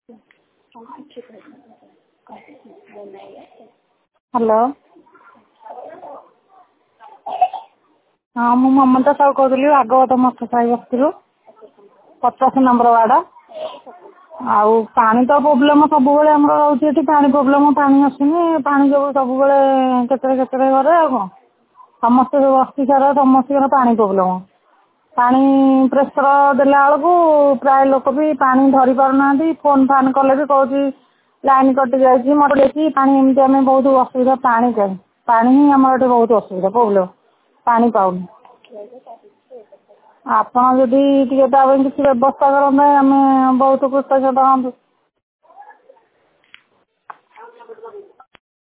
Hello हाँ मु ममता साहू कहूली आगवत मठ साही बस्ती 50 नंबर वार्ड आउ पानी तो प्रोब्लेम सब रोचे पानी प्रोब्लेम पानी आसुनी पानी जो सब केते घरे आ कौन समस्त बस्ती सारा समस्त पानी प्रोब्लेम पानी प्रेसर देला बेलू प्राय लोक भी पानी धरी पारना फोन फान कले भी कौन लाइन कटि जाए मोटर जाइए पानी एमती आम बहुत असुविधा पानी चाहिए पानी ही आम बहुत असुविधा प्रोब्लेम पानी पाऊनी ଆପଣ ଯଦି ଟିକେ ତା ପାଇଁ କିଛି ବ୍ୟବସ୍ଥା କରନ୍ତେ ଆମେ ବହୁତ କୃତଜ୍ଞତା ହୁଅନ୍ତୁ।